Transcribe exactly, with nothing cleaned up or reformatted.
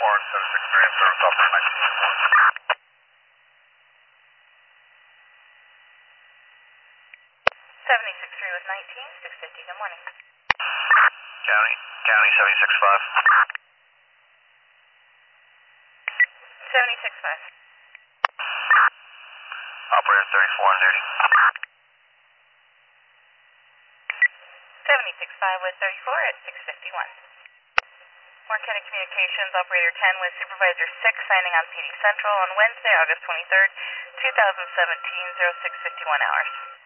four and seven six three, service operator nineteen one. seventy-six three with nineteen, six fifty, good morning. County, County seventy-six five. seventy-six five. Operator thirty-four and dirty. seventy-six five with thirty-four at six fifty-one. Marquette Communications, Operator ten with Supervisor six, signing on P D Central on Wednesday, August twenty-third, two thousand seventeen, oh six fifty-one hours.